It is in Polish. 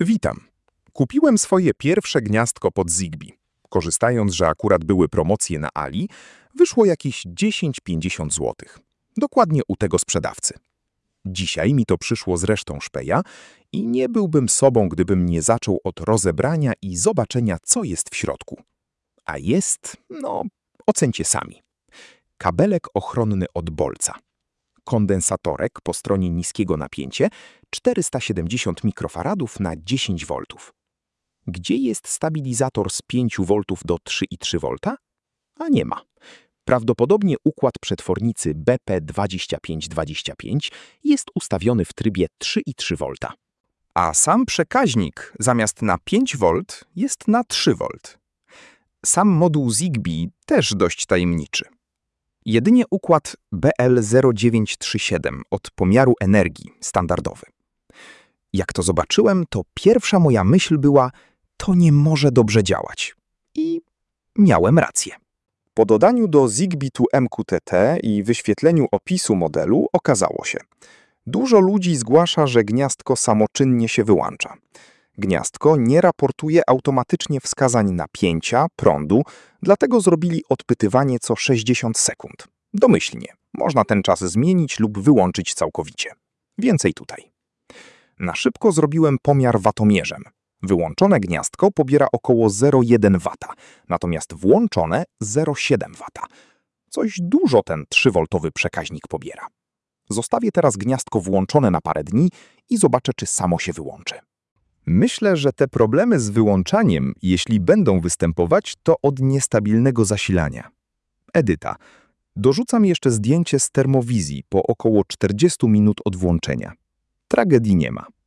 Witam. Kupiłem swoje pierwsze gniazdko pod Zigbee. Korzystając, że akurat były promocje na Ali, wyszło jakieś 10–50 zł. Dokładnie u tego sprzedawcy. Dzisiaj mi to przyszło z resztą szpeja i nie byłbym sobą, gdybym nie zaczął od rozebrania i zobaczenia, co jest w środku. A jest, ocencie sami. Kabelek ochronny od bolca. Kondensatorek po stronie niskiego napięcie 470 mikrofaradów na 10 V. Gdzie jest stabilizator z 5 V do 3,3 V? A nie ma. Prawdopodobnie układ przetwornicy BP2525 jest ustawiony w trybie 3,3 V. A sam przekaźnik zamiast na 5 V jest na 3 V. Sam moduł Zigbee też dość tajemniczy. Jedynie układ BL0937 od pomiaru energii standardowy. Jak to zobaczyłem, to pierwsza moja myśl była, to nie może dobrze działać. I miałem rację. Po dodaniu do Zigbee to MQTT i wyświetleniu opisu modelu okazało się. Dużo ludzi zgłasza, że gniazdko samoczynnie się wyłącza. Gniazdko nie raportuje automatycznie wskazań napięcia, prądu, dlatego zrobili odpytywanie co 60 sekund. Domyślnie. Można ten czas zmienić lub wyłączyć całkowicie. Więcej tutaj. Na szybko zrobiłem pomiar watomierzem. Wyłączone gniazdko pobiera około 0,1 W, natomiast włączone 0,7 W. Coś dużo ten 3V przekaźnik pobiera. Zostawię teraz gniazdko włączone na parę dni i zobaczę, czy samo się wyłączy. Myślę, że te problemy z wyłączaniem, jeśli będą występować, to od niestabilnego zasilania. Edyta, dorzucam jeszcze zdjęcie z termowizji po około 40 minut od włączenia. Tragedii nie ma.